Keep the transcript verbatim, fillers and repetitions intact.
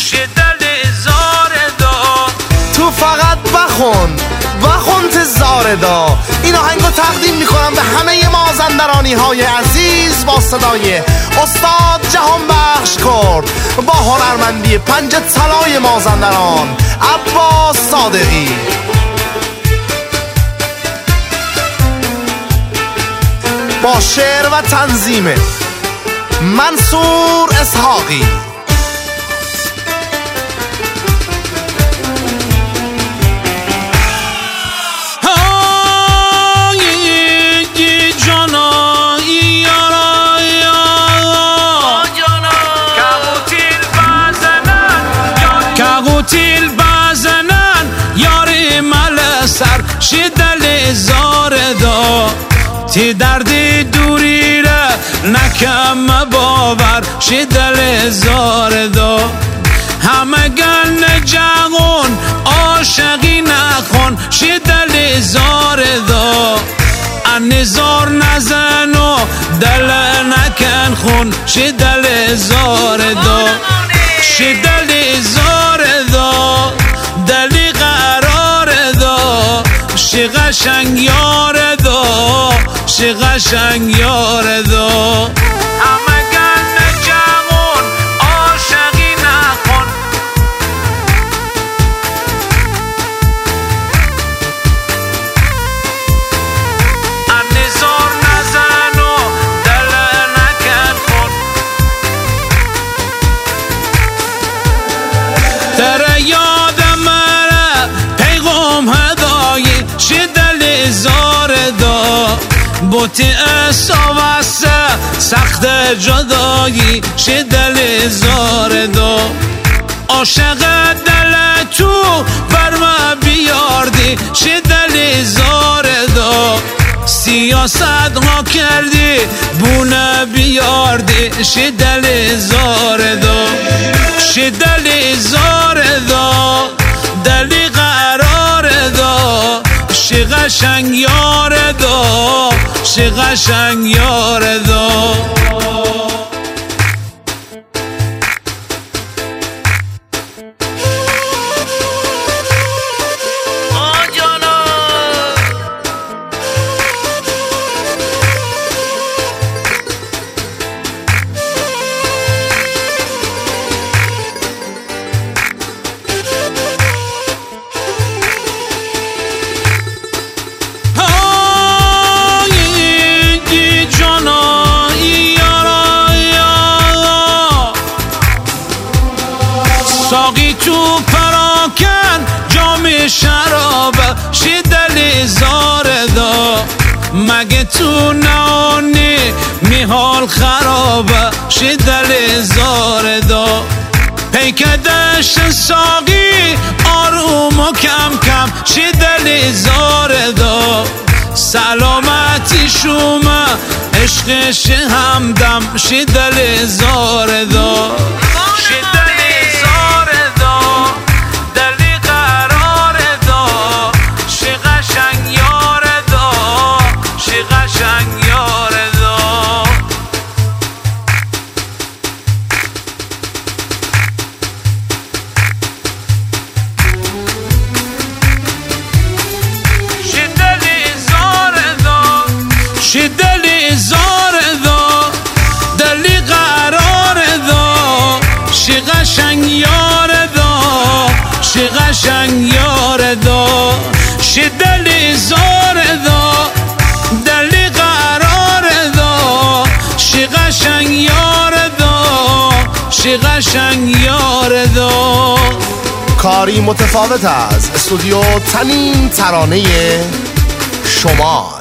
شه دل زار دا. تو فقط بخون بخون تزار دا. این آهنگو تقدیم میکنم به همه مازندرانی های عزیز با صدای استاد جهان بخش کرد با هنرمندی پنج طلای مازندران عباس صادقی. با شعر و تنظیم منصور اسحاقی. تیل بزنن یاری مل سر شه دل زار دا. تی دردی دوری را نکم باور شه دل زار دا. همه گن جغون عاشقی نخون شه دل زار دا. انزار نزن و دل نکن خون شه دل زار دا. شه دل زار دا دلی قرار دا. شه قشنگ یار دا شه قشنگ یار دا. همه گن جمون عاشقی نکن. انزار نزن و دل نکن خون. تره یاد مره پیغام هدایی شه دل زار دا. بوتی اصابسته سخت جدایی شه دل زار دا. عاشق دل تو برم بیاردی شه دل زار دا. سیاست ها کردی بونه بیاردی شه دل زار دا. شه دل زار دا دلی قرار دا. شه قشنگ یار دا شه قشنگ یار دا. ساقی تو پراکن جام شراب شه دل زار دا. مگه تو نانی میحال خراب شه دل زار دا. پیکدش ساقی آروم و کم کم شه دل زار دا. سلامتی شومه عشقش همدم شه دل زار دا. شه دل زار دا دلی قرار دا. شه قشنگ یار دا شه قشنگ یار دا. شه دل زار دا شه دل زار دا دلی قرار دا. شه قشنگ یار دا شه قشنگ یار دا. شه دل زار دا دلی قرار دا. شه قشنگ یار دا شه قشنگ یار دا. کاری متفاوت از استودیو تنین ترانه شما.